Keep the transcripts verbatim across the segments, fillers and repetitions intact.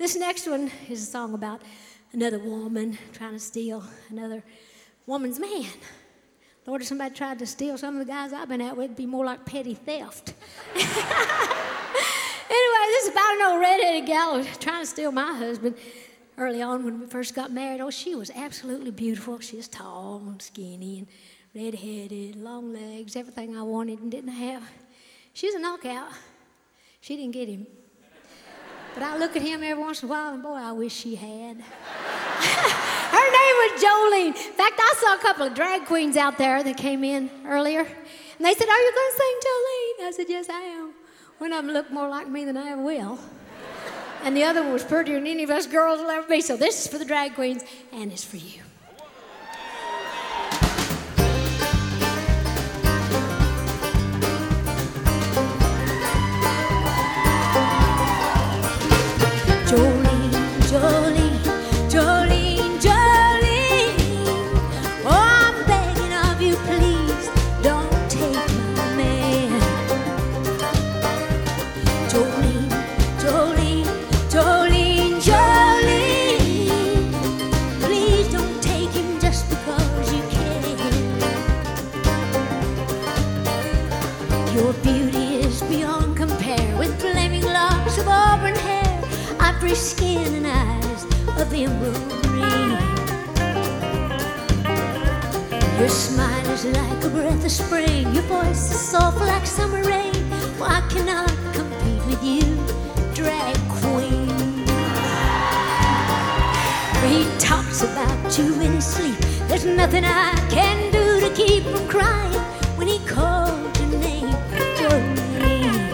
This next one is a song about another woman trying to steal another woman's man. Lord, if somebody tried to steal some of the guys I've been out with, it'd be more like petty theft. Anyway, this is about an old redheaded gal trying to steal my husband. Early on when we first got married, oh, she was absolutely beautiful. She was tall and skinny and redheaded, long legs, everything I wanted and didn't have. She was a knockout. She didn't get him. But I look at him every once in a while, and boy, I wish she had. Her name was Jolene. In fact, I saw a couple of drag queens out there that came in earlier, and they said, "Are you going to sing, Jolene?" I said, "Yes, I am." One of them looked more like me than I ever will. And the other one was prettier than any of us girls will ever be. So this is for the drag queens, and it's for you. Jolene, Jolene, Jolene, Jolene. Oh, I'm begging of you, please don't take my man. Jolene, Jolene, Jolene, Jolene. Please don't take him just because you can. Your beauty is beyond compare with flaming locks of auburn hair, ivory skin and eyes of emerald green. Your smile is like a breath of spring. Your voice is soft like summer rain. Well, I cannot compete with you, drag queen. He talks about you in his sleep. There's nothing I can do to keep from crying when he calls your name, Jolene.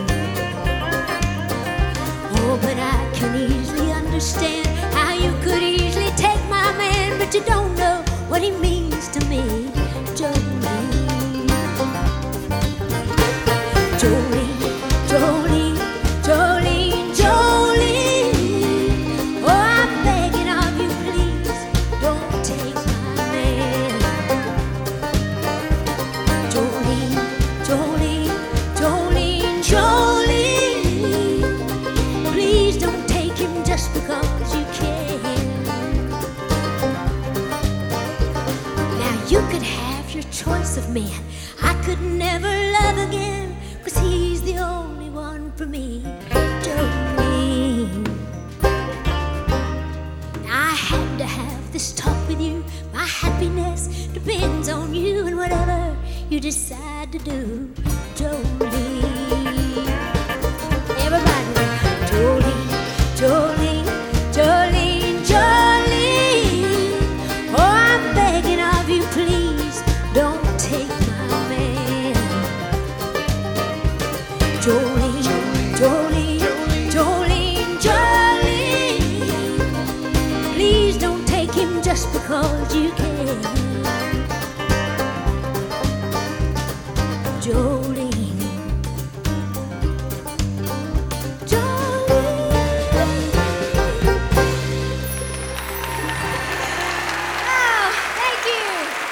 Oh, but I can easily understand how you could easily take my man, but you don't know what he means to me, Jolene. Jolene, Jolene, Jolene, Jolene. Oh, I'm begging of you, please don't take my man. Jolene, Jolene, Jolene, Jolene. Please don't take him just because you can. Now you could have your choice of men. I could never love again, 'cause he's the only one for me, Jolene. I had to have this talk with you. My happiness depends on you and whatever you decide to do, Jolene. Everybody, Jolene, Jolene, Jolene, Jolene. Oh, I'm begging of you, please don't take my man. Jolene, Jolene, Jolene, Jolene. Please don't take him just because you can. Jolene, Jolene. Oh, thank you.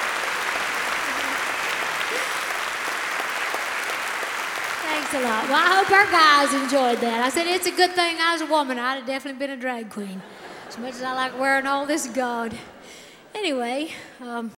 Thanks a lot. Well, I hope our guys enjoyed that. I said it's a good thing I was a woman. I'd have definitely been a drag queen. As much as I like wearing all this gaud. Anyway, um,